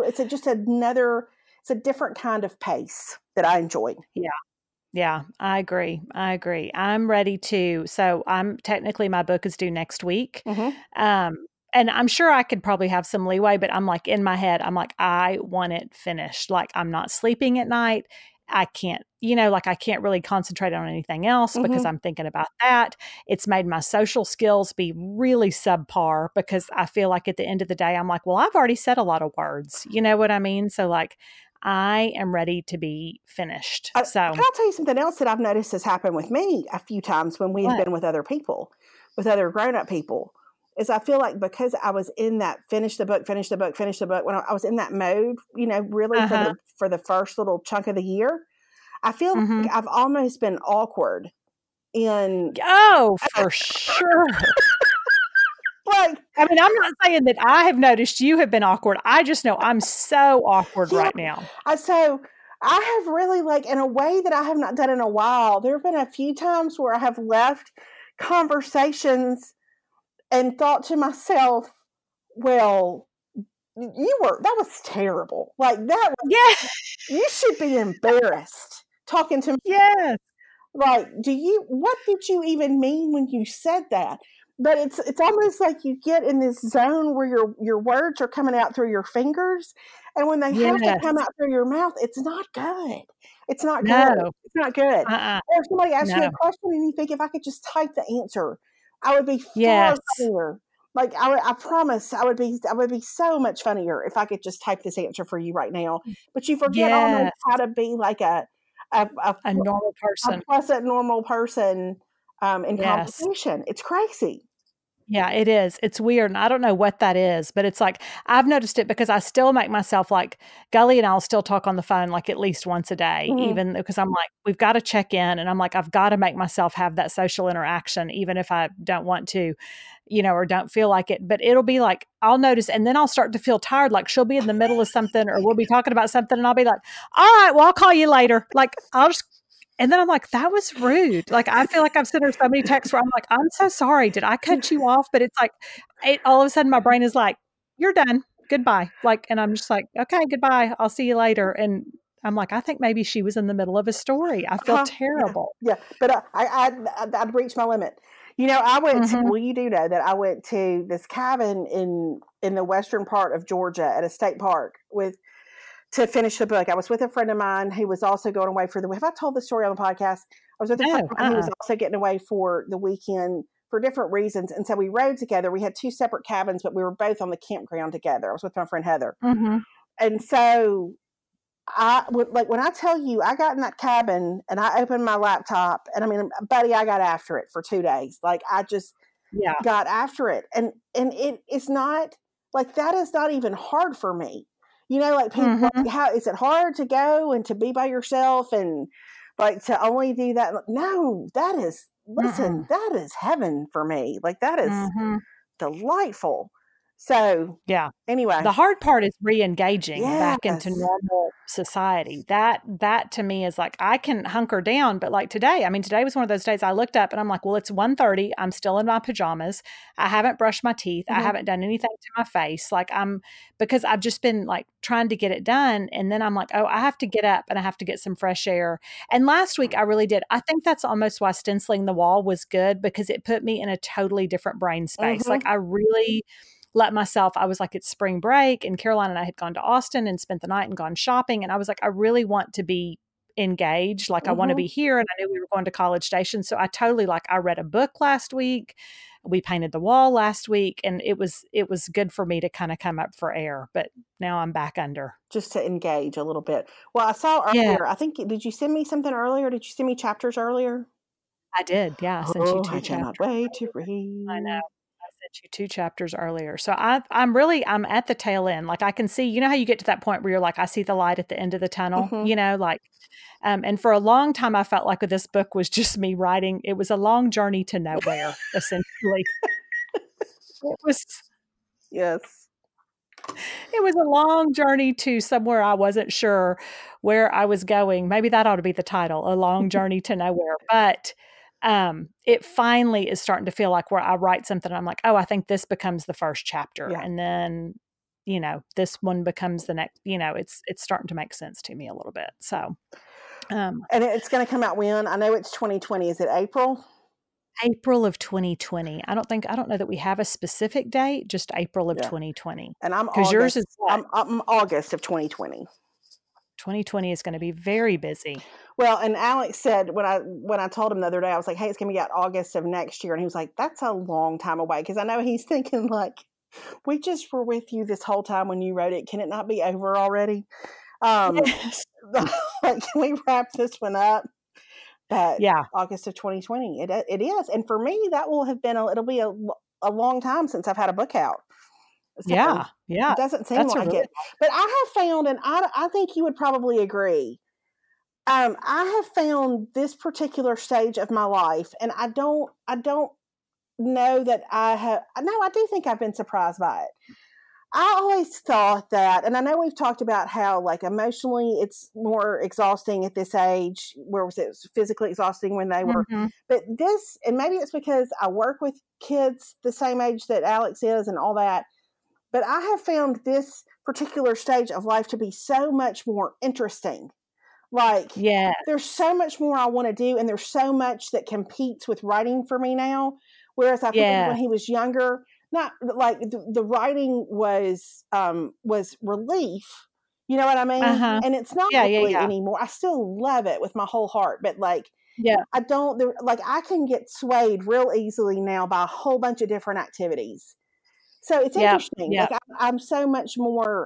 It's a different kind of pace that I enjoy. Yeah. Yeah, I agree. I'm ready to. So I'm technically my book is due next week. Mm-hmm. And I'm sure I could probably have some leeway, but I'm like in my head, I'm like, I want it finished. Like I'm not sleeping at night. I can't, like I can't really concentrate on anything else because I'm thinking about that. It's made my social skills be really subpar because I feel like at the end of the day, I'm like, well, I've already said a lot of words. You know what I mean? So like, I am ready to be finished. So can I tell you something else that I've noticed has happened with me a few times when we've been with other people, with other grown-up people, is I feel like because I was in that finish the book, when I was in that mode, really for the first little chunk of the year, I feel like I've almost been awkward in. Oh, for sure. Like, I mean, I'm not saying that I have noticed you have been awkward. I just know I'm so awkward right now. So I have really, like, in a way that I have not done in a while, there have been a few times where I have left conversations and thought to myself, well, that was terrible. Like that was, you should be embarrassed talking to me. Yes. Like, what did you even mean when you said that? But it's almost like you get in this zone where your words are coming out through your fingers, and when they have to come out through your mouth, it's not good. It's not good. It's not good. Or if somebody asks you a question and you think, if I could just type the answer, I would be far funnier. Like I promise, I would be so much funnier if I could just type this answer for you right now. But you forget almost how to be like a normal person, a pleasant, normal person in conversation. It's crazy. Yeah, it is. It's weird. And I don't know what that is, but it's like, I've noticed it because I still make myself like, Gully and I'll still talk on the phone like at least once a day, even because I'm like, we've got to check in. And I'm like, I've got to make myself have that social interaction, even if I don't want to, or don't feel like it. But it'll be like, I'll notice, and then I'll start to feel tired. Like she'll be in the middle of something or we'll be talking about something and I'll be like, all right, well, I'll call you later. Like I'll just, and then I'm like, that was rude. Like, I feel like I've sent her so many texts where I'm like, I'm so sorry. Did I cut you off? But it's like, all of a sudden my brain is like, you're done. Goodbye. Like, and I'm just like, okay, goodbye. I'll see you later. And I'm like, I think maybe she was in the middle of a story. I feel terrible. Yeah. But I'd reached my limit. I went to, well, you do know that I went to this cabin in the western part of Georgia at a state park to finish the book. I was with a friend of mine who was also going away for have I told the story on the podcast? I was with a friend of mine who was also getting away for the weekend for different reasons. And so we rode together. We had two separate cabins, but we were both on the campground together. I was with my friend Heather. And so when I tell you, I got in that cabin and I opened my laptop and I mean, buddy, I got after it for 2 days. Like I just got after it. And it's not like, that is not even hard for me. Like people, like, how is it hard to go and to be by yourself and like to only do that? No, that is, listen, that is heaven for me. Like that is delightful. So anyway, the hard part is re-engaging back into normal society. That to me is like, I can hunker down, but like today was one of those days I looked up and I'm like, well, it's 1:30. I'm still in my pajamas. I haven't brushed my teeth. I haven't done anything to my face. Like because I've just been like trying to get it done. And then I'm like, oh, I have to get up and I have to get some fresh air. And last week I really did. I think that's almost why stenciling the wall was good because it put me in a totally different brain space. Like I really let myself, I was like, it's spring break and Caroline and I had gone to Austin and spent the night and gone shopping. And I was like, I really want to be engaged. Like I want to be here. And I knew we were going to College Station. So I totally I read a book last week. We painted the wall last week and it was good for me to kind of come up for air, but now I'm back under. Just to engage a little bit. Well, I saw earlier, I think, did you send me something earlier? Did you send me chapters earlier? I did. Yeah. I sent you 2 chapters. I cannot wait to read. I know. you 2 chapters earlier. So I'm at the tail end. Like I can see, you know how you get to that point where you're like, I see the light at the end of the tunnel, you know, like, and for a long time I felt like this book was just me writing. It was a long journey to nowhere, essentially. It was, Yes. it was a long journey to somewhere I wasn't sure where I was going. Maybe that ought to be the title, A Long Journey to Nowhere. But it finally is starting to feel like where I write something, I'm like, oh, I think this becomes the first chapter. Yeah. And then, you know, this one becomes the next, you know, it's starting to make sense to me a little bit. So, and it's going to come out when? I know it's 2020. Is it April? April of 2020. I don't know that we have a specific date, just April of 2020. And I'm because yours is I'm August of 2020. 2020 is going to be very busy. Well, and Alex said when I told him the other day, I was like, hey, it's going to be out August of next year. And he was like, that's a long time away. Because I know he's thinking like, we just were with you this whole time when you wrote it. Can it not be over already? Yes. Like, can we wrap this one up? But Yeah. August of 2020, it is. And for me, that will have been, it'll be a long time since I've had a book out. So Yeah. it doesn't seem like it. But I have found, and I think you would probably agree, I have found this particular stage of my life, and I don't know that I do think I've been surprised by it. I always thought that, and I know we've talked about how like emotionally it's more exhausting at this age, where was it physically exhausting when they were, but this, and maybe it's because I work with kids the same age that Alex is and all that, but I have found this particular stage of life to be so much more interesting. Like, there's so much more I want to do, and there's so much that competes with writing for me now. Whereas I think when he was younger, not like the writing was relief. You know what I mean? And it's not really anymore. I still love it with my whole heart, but like, I don't like, I can get swayed real easily now by a whole bunch of different activities. So it's interesting. Like I'm so much more,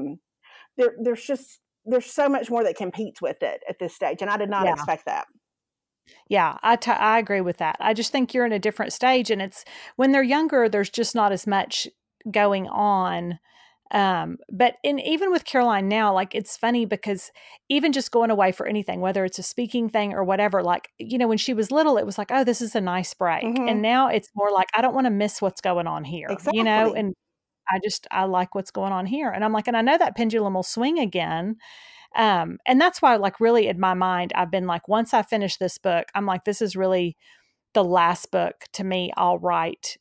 there's so much more that competes with it at this stage. And I did not expect that. Yeah, I agree with that. I just think you're in a different stage, and it's when they're younger, there's just not as much going on. But even with Caroline now, like it's funny because even just going away for anything, whether it's a speaking thing or whatever, like, you know, when she was little, it was like, oh, this is a nice break. And now it's more like, I don't want to miss what's going on here, you know, and I like what's going on here. And I'm like, and I know that pendulum will swing again. And that's why, like, really in my mind, I've been like, once I finish this book, I'm like, this is really the last book to me. I will write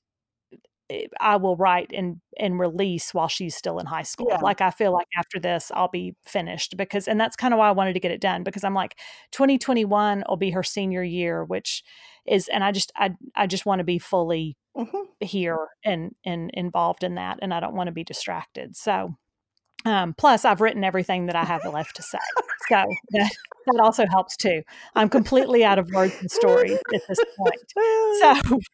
and release while she's still in high school. Like, I feel like after this, I'll be finished and that's kind of why I wanted to get it done, because I'm like, 2021 will be her senior year, which is, and I just want to be fully here and involved in that. And I don't want to be distracted. So, plus I've written everything that I have left to say. So that also helps too. I'm completely out of words and stories at this point. So,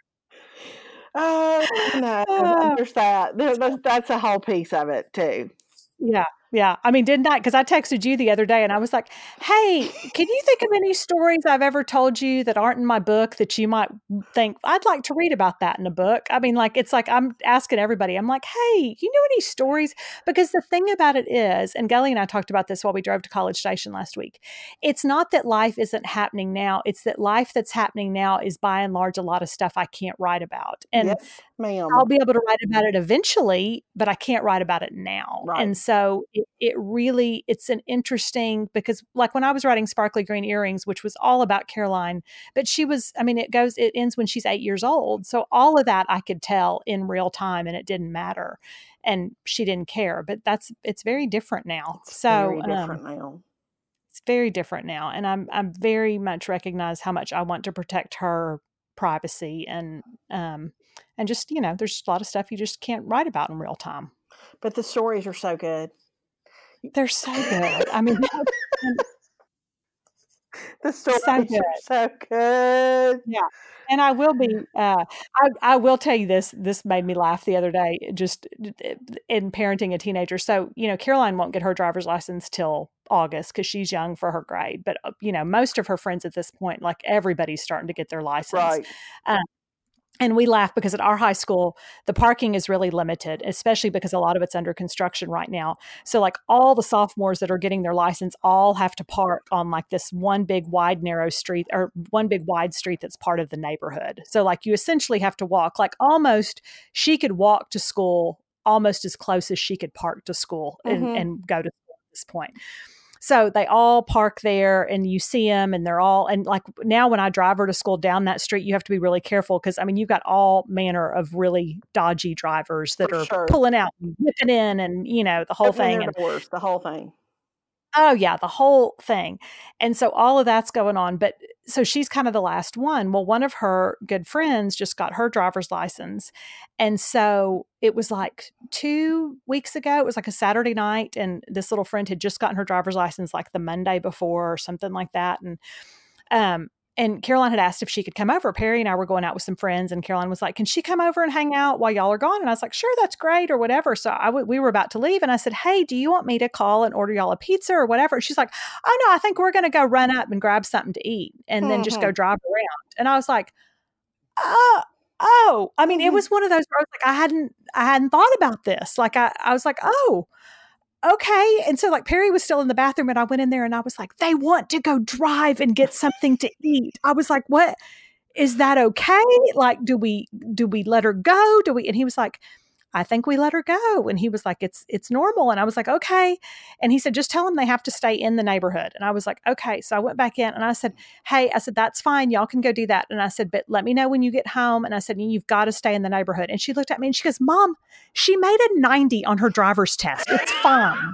no, there's that. That's a whole piece of it too. Yeah. I mean, didn't I? Because I texted you the other day and I was like, hey, can you think of any stories I've ever told you that aren't in my book that you might think I'd like to read about that in a book? I mean, like, it's like I'm asking everybody, I'm like, hey, you know any stories? Because the thing about it is, and Gelly and I talked about this while we drove to College Station last week, it's not that life isn't happening now. It's that life that's happening now is by and large a lot of stuff I can't write about. And yes, ma'am. I'll be able to write about it eventually, but I can't write about it now. Right. And so it really, it's an interesting, because like when I was writing Sparkly Green Earrings, which was all about Caroline, but she was, I mean, it ends when she's 8 years old. So all of that I could tell in real time and it didn't matter. And she didn't care, but it's very different now. It's very different now. It's very different now. And I'm very much recognize how much I want to protect her privacy and just, you know, there's a lot of stuff you just can't write about in real time. But the stories are so good. They're so good. I mean, the stories are so good. Yeah. And I will be, I will tell you this made me laugh the other day, just in parenting a teenager. So, you know, Caroline won't get her driver's license till August because she's young for her grade. But, you know, most of her friends at this point, like everybody's starting to get their license. Right. And we laugh because at our high school, the parking is really limited, especially because a lot of it's under construction right now. So like all the sophomores that are getting their license all have to park on like this one big wide narrow street, or one big wide street that's part of the neighborhood. So like you essentially have to walk, like almost she could walk to school almost as close as she could park to school and go to school at this point. So they all park there and you see them and they're all, and like now when I drive her to school down that street, you have to be really careful because I mean, you've got all manner of really dodgy drivers that are pulling out and whipping in and, you know, the whole thing. The whole thing. Oh yeah, the whole thing. And so all of that's going on. But so she's kind of the last one. Well, one of her good friends just got her driver's license. And so it was like 2 weeks ago, it was like a Saturday night. And this little friend had just gotten her driver's license like the Monday before or something like that. And Caroline had asked if she could come over. Perry and I were going out with some friends, and Caroline was like, "Can she come over and hang out while y'all are gone?" And I was like, "Sure, that's great," or whatever. So we were about to leave, and I said, "Hey, do you want me to call and order y'all a pizza or whatever?" And she's like, "Oh no, I think we're going to go run up and grab something to eat, and then just go drive around." And I was like, "Oh, I mean, it was one of those where I was like, I hadn't thought about this. Like I was like, oh." Okay. And so like Perry was still in the bathroom and I went in there and I was like, "They want to go drive and get something to eat." I was like, "What? Is that okay? Like, do we let her go? And he was like, "I think we let her go." And he was like, it's normal. And I was like, "Okay." And he said, "Just tell them they have to stay in the neighborhood." And I was like, "Okay." So I went back in and I said, "Hey," I said, "that's fine. Y'all can go do that." And I said, "But let me know when you get home." And I said, "You've got to stay in the neighborhood." And she looked at me and she goes, "Mom, she made a 90 on her driver's test. It's fine."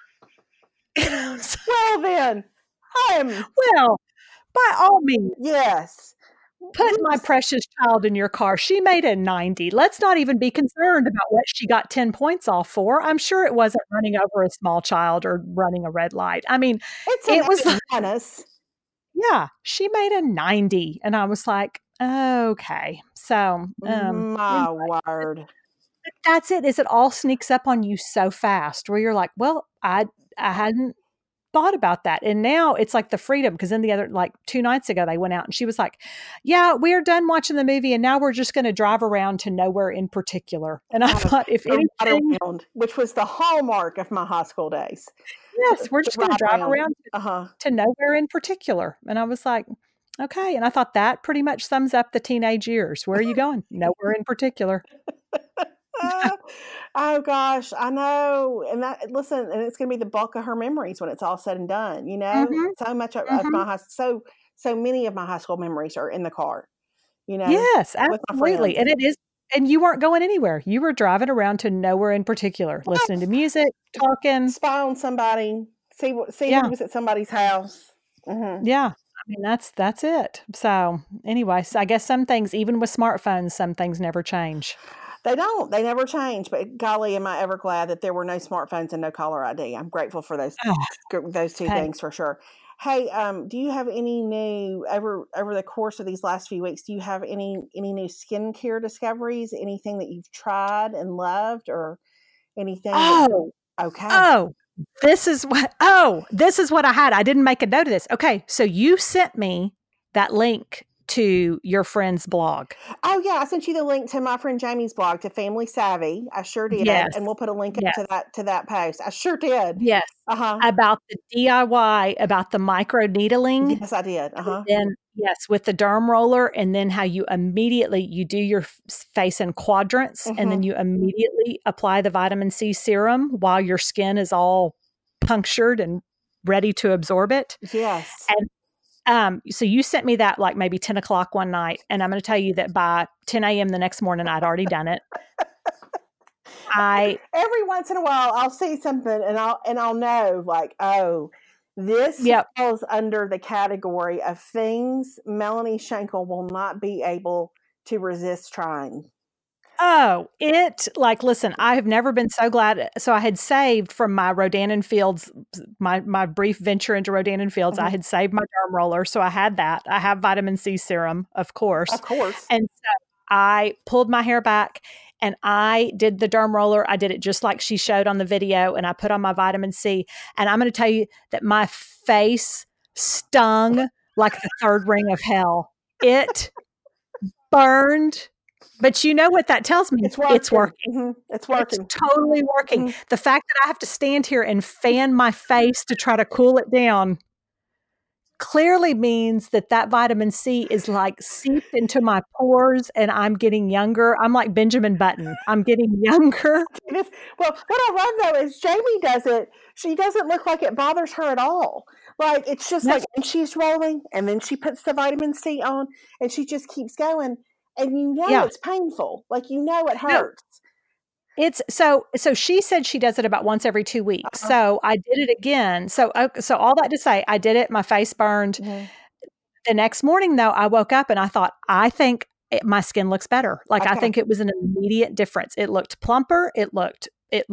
Well then, well, by all means. Yes. Put my precious child in your car. She made a 90. Let's not even be concerned about what she got 10 points off for. I'm sure it wasn't running over a small child or running a red light. I mean, it was menace. Yeah, she made a 90. And I was like, okay. So, my word. That's it. Is it all sneaks up on you so fast where you're like, well, I hadn't thought about that. And now it's like the freedom, because then the other, like 2 nights ago, they went out and she was like, "Yeah, we're done watching the movie and now we're just going to drive around to nowhere in particular." And I thought, if anything, which was the hallmark of my high school days. Yes, we're just going to drive around to nowhere in particular. And I was like, okay. And I thought that pretty much sums up the teenage years. Where are you going? Nowhere in particular. Oh gosh, I know. And listen, and it's going to be the bulk of her memories when it's all said and done. You know, so much of my so many of my high school memories are in the car. You know, yes, absolutely, and it is. And you weren't going anywhere. You were driving around to nowhere in particular, listening to music, talking, spy on somebody, see who was at somebody's house. Yeah. I mean, that's it. So anyway, so I guess some things, even with smartphones, some things never change. They don't. They never change. But golly, am I ever glad that there were no smartphones and no caller ID. I'm grateful for those two things for sure. Hey, do you have any new over the course of these last few weeks? Do you have any new skincare discoveries? Anything that you've tried and loved, or anything? Okay. This is what I had. I didn't make a note of this. Okay, so you sent me that link to your friend's blog. Oh yeah, I sent you the link to my friend Jamie's blog, to Family Savvy. I sure did. Yes. And we'll put a link up to that post. I sure did. Yes. About the DIY, about the micro needling. Yes, I did. And yes, with the derm roller, and then how you immediately do your face in quadrants, and then you immediately apply the vitamin C serum while your skin is all punctured and ready to absorb it. Yes. And so you sent me that like maybe 10 o'clock one night, and I'm going to tell you that by 10 a.m. the next morning, I'd already done it. Every once in a while I'll see something and I'll know, like, oh, this falls under the category of things Melanie Shankle will not be able to resist trying. Oh, listen, I have never been so glad. So I had saved from my Rodan and Fields, my brief venture into Rodan and Fields, I had saved my derm roller. So I had that. I have vitamin C serum, of course. And so I pulled my hair back and I did the derm roller. I did it just like she showed on the video, and I put on my vitamin C. And I'm going to tell you that my face stung like the third ring of hell. It burned But you know what that tells me? It's working. It's working. Mm-hmm. It's working. It's totally working. Mm-hmm. The fact that I have to stand here and fan my face to try to cool it down clearly means that vitamin C is like seeped into my pores and I'm getting younger. I'm like Benjamin Button. I'm getting younger. Well, what I love though is Jamie does it. She doesn't look like it bothers her at all. Like it's just like, and she's rolling and then she puts the vitamin C on and she just keeps going. And you know it's painful. Like you know it hurts. It's so she said she does it about once every 2 weeks. So I did it again. So all that to say, I did it. My face burned. Mm-hmm. The next morning though, I woke up and I thought, I think my skin looks better. Like I think it was an immediate difference. It looked plumper. It looked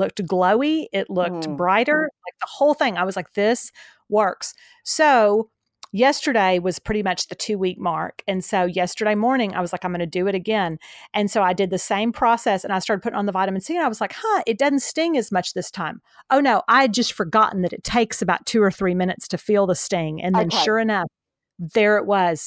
glowy. It looked brighter. Like the whole thing. I was like, this works. So yesterday was pretty much the 2-week mark. And so yesterday morning, I was like, I'm going to do it again. And so I did the same process and I started putting on the vitamin C and I was like, it doesn't sting as much this time. Oh no, I had just forgotten that it takes about 2 or 3 minutes to feel the sting. And then sure enough, there it was,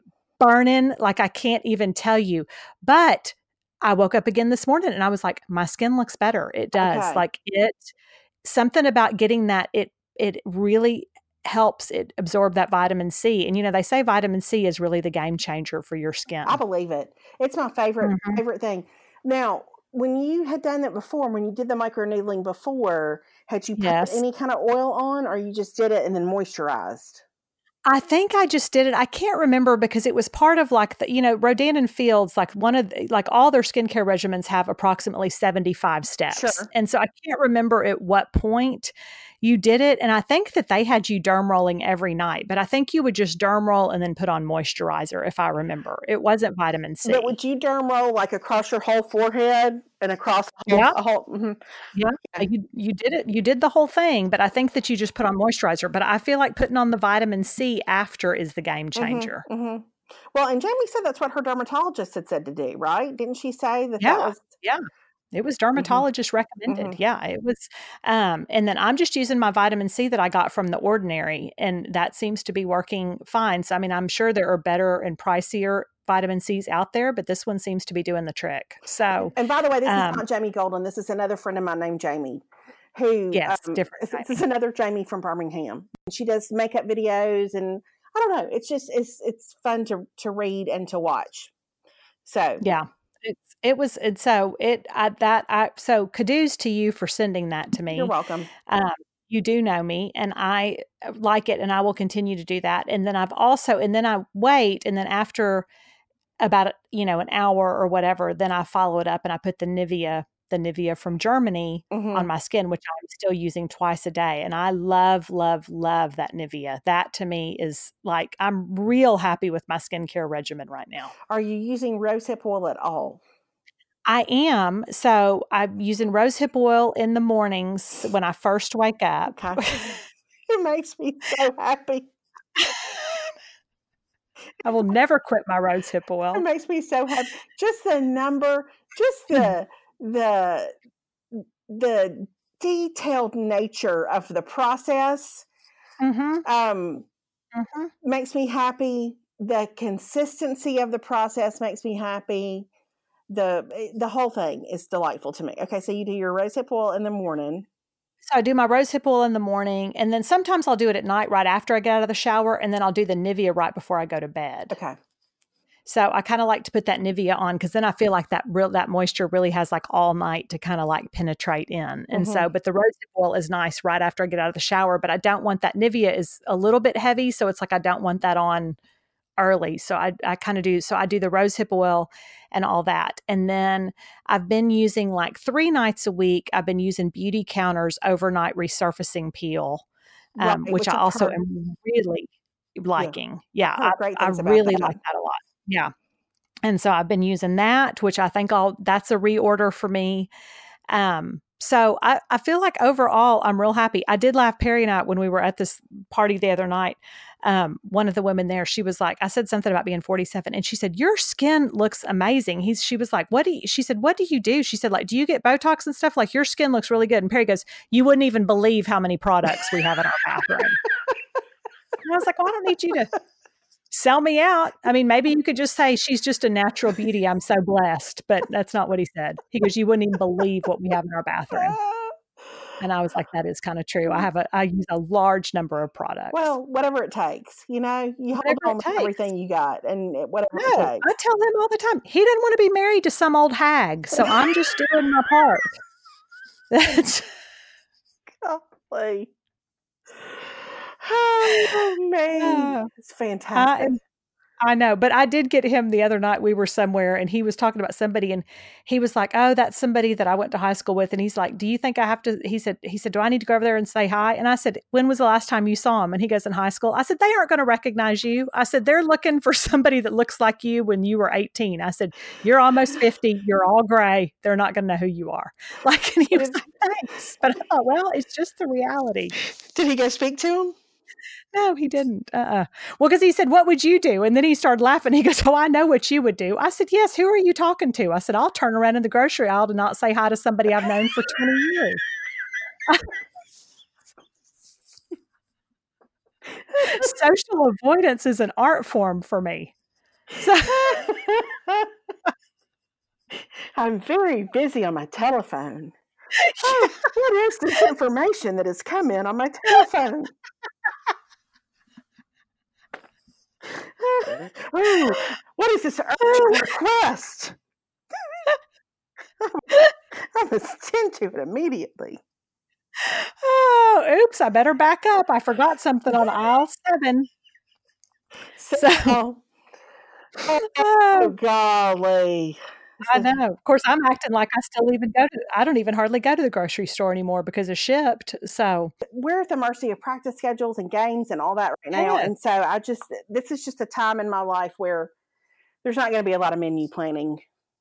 burning like I can't even tell you. But I woke up again this morning and I was like, my skin looks better. It does. Like something about getting that, it really helps it absorb that vitamin C. And, they say vitamin C is really the game changer for your skin. I believe it. It's my favorite thing. Now, when you had done it before, when you did the microneedling before, had you put any kind of oil on or you just did it and then moisturized? I think I just did it. I can't remember because it was part of like Rodan and Fields, like all their skincare regimens have approximately 75 steps. Sure. And so I can't remember at what point you did it. And I think that they had you derm rolling every night, but I think you would just derm roll and then put on moisturizer. If I remember, it wasn't vitamin C. But would you derm roll like across your whole forehead and across the whole? Mm-hmm. Yeah. You did it. You did the whole thing, but I think that you just put on moisturizer, but I feel like putting on the vitamin C after is the game changer. Mm-hmm, mm-hmm. Well, and Jamie said that's what her dermatologist had said to do, right? Didn't she say that was? Yeah. It was dermatologist recommended. Mm-hmm. Yeah, it was. And then I'm just using my vitamin C that I got from The Ordinary, and that seems to be working fine. So, I mean, I'm sure there are better and pricier vitamin C's out there, but this one seems to be doing the trick. So, and by the way, this is not Jamie Golden. This is another friend of mine named Jamie, who different. This is another Jamie from Birmingham. She does makeup videos, and I don't know. It's just it's fun to read and to watch. So yeah. So kudos to you for sending that to me. You're welcome. You do know me and I like it and I will continue to do that. And then I wait. And then after about, an hour or whatever, then I follow it up and I put the Nivea from Germany on my skin, which I'm still using twice a day. And I love, love, love that Nivea. That to me is like, I'm real happy with my skincare regimen right now. Are you using rosehip oil at all? I am. So I'm using rosehip oil in the mornings when I first wake up. Okay. It makes me so happy. I will never quit my rosehip oil. It makes me so happy. Just the number, just the detailed nature of the process makes me happy. The consistency of the process makes me happy. The whole thing is delightful to me. Okay, so you do your rosehip oil in the morning. So I do my rosehip oil in the morning, and then sometimes I'll do it at night right after I get out of the shower, and then I'll do the Nivea right before I go to bed. Okay. So I kind of like to put that Nivea on because then I feel like that moisture really has like all night to kind of like penetrate in. And so, but the rosehip oil is nice right after I get out of the shower, but I don't want that. Nivea is a little bit heavy, so it's like I don't want that on early. So I kind of do. So I do the rosehip oil and all that. And then I've been using like 3 nights a week. I've been using Beauty Counter's overnight resurfacing peel, which I also am really liking. Yeah, I really like that a lot. Yeah. And so I've been using that, which I think that's a reorder for me. So I feel like overall I'm real happy. I did laugh, Perry and I, when we were at this party the other night. One of the women there, she was like, I said something about being 47 and she said, your skin looks amazing. She was like, she said, what do you do? She said, like, do you get Botox and stuff? Like your skin looks really good. And Perry goes, you wouldn't even believe how many products we have in our bathroom. And I was like, well, I don't need you to Sell me out. I mean, maybe you could just say she's just a natural beauty. I'm so blessed. But that's not what he said. He goes, you wouldn't even believe what we have in our bathroom. And I was like, that is kind of true. I use a large number of products. Well, whatever it takes, you hold on to everything you got and whatever it takes. I tell him all the time, he doesn't want to be married to some old hag. So I'm just doing my part. That's golly. Oh, man. It's fantastic. I know, but I did get him the other night. We were somewhere and he was talking about somebody and he was like, oh, that's somebody that I went to high school with. And he's like, do you think I have to, he said, do I need to go over there and say hi? And I said, when was the last time you saw him? And he goes, in high school. I said, they aren't going to recognize you. I said, they're looking for somebody that looks like you when you were 18. I said, you're almost 50. You're all gray. They're not going to know who you are. Like, and he was like, thanks. But I thought, well, it's just the reality. Did he go speak to him? No, he didn't. Well, because he said, what would you do? And then he started laughing. He goes, oh, I know what you would do. I said, yes, who are you talking to? I said, I'll turn around in the grocery aisle to not say hi to somebody I've known for 20 years. Social avoidance is an art form for me. So I'm very busy on my telephone. Oh, what is this information that has come in on my telephone? Ooh, what is this urgent request? I must tend to it immediately. Oh, oops, I better back up. I forgot something on aisle 7. So oh, golly. I know. Of course, I'm acting like I don't even hardly go to the grocery store anymore because of Shipt. So we're at the mercy of practice schedules and games and all that right now. And so this is just a time in my life where there's not going to be a lot of menu planning,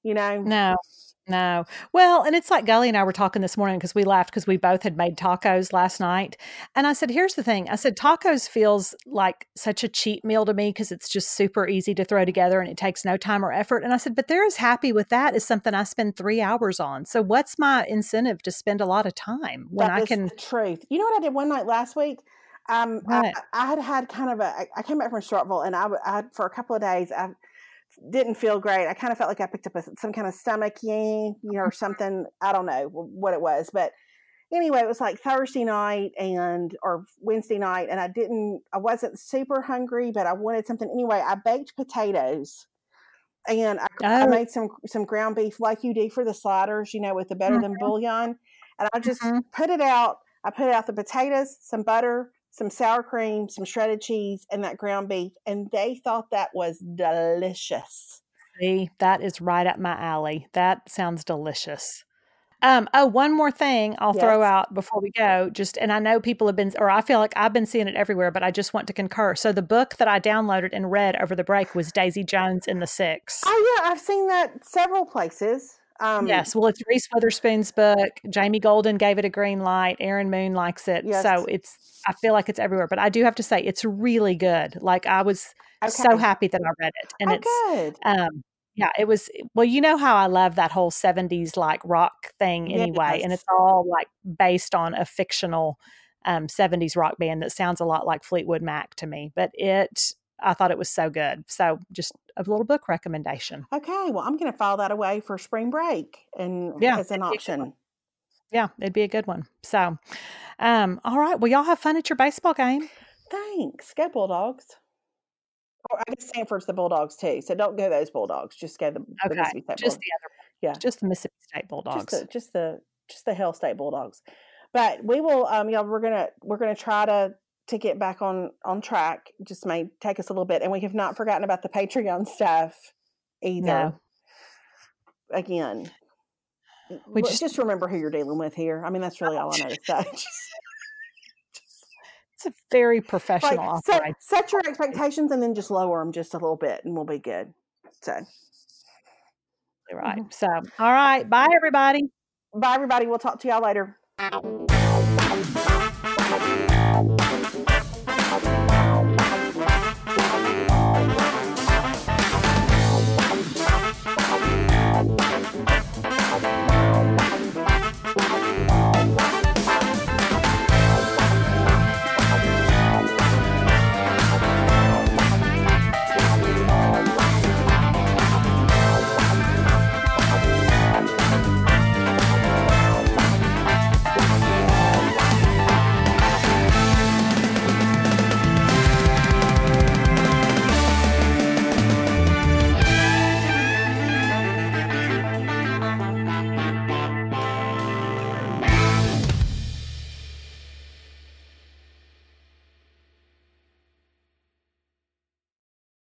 No. Well, and it's like Gully and I were talking this morning because we laughed because we both had made tacos last night. And I said, here's the thing. I said, tacos feels like such a cheap meal to me because it's just super easy to throw together and it takes no time or effort. And I said, but they're as happy with that as something I spend 3 hours on. So what's my incentive to spend a lot of time when I can? The truth. You know what I did one night last week? I had kind of I came back from Starkville and I for a couple of days, I didn't feel great. I kind of felt like I picked up some kind of stomach ache, or something. I don't know what it was, but anyway, it was like Thursday night or Wednesday night, and I wasn't super hungry, but I wanted something. Anyway, I baked potatoes and I made some ground beef like you do for the sliders, with the better than bouillon. And I just put it out. I put out the potatoes, some butter, some sour cream, some shredded cheese, and that ground beef. And they thought that was delicious. See, that is right up my alley. That sounds delicious. One more thing I'll throw out before we go, and I know people have been, or I feel like I've been seeing it everywhere, but I just want to concur. So the book that I downloaded and read over the break was Daisy Jones and the Six. Oh yeah, I've seen that several places. Yes, well, it's Reese Witherspoon's book. Jamie Golden gave it a green light. Aaron Moon likes it. Yes. So I feel like it's everywhere, but I do have to say it's really good. Like I was so happy that I read it. And good. Yeah, it was, well, you know how I love that whole 70s like rock thing anyway. Yes. And it's all like based on a fictional 70s rock band that sounds a lot like Fleetwood Mac to me, but I thought it was so good. So just a little book recommendation. Okay. Well, I'm going to file that away for spring break and as an option. Yeah, it'd be a good one. So, all right. Well, y'all have fun at your baseball game. Thanks. Go Bulldogs. Or I guess Stanford's the Bulldogs too. So don't go those Bulldogs. Just go the Mississippi State Bulldogs. Just the other. Yeah. Just the Mississippi State Bulldogs. Just the Hill State Bulldogs. But we will, we're gonna try to get back on track. Just may take us a little bit, and we have not forgotten about the Patreon stuff either. No. Again, we just remember who you're dealing with here. I mean, that's really all I know to say. It's a very professional operation. Set your expectations and then just lower them just a little bit, and we'll be good. So, right. So, all right. Bye, everybody. Bye, everybody. We'll talk to y'all later.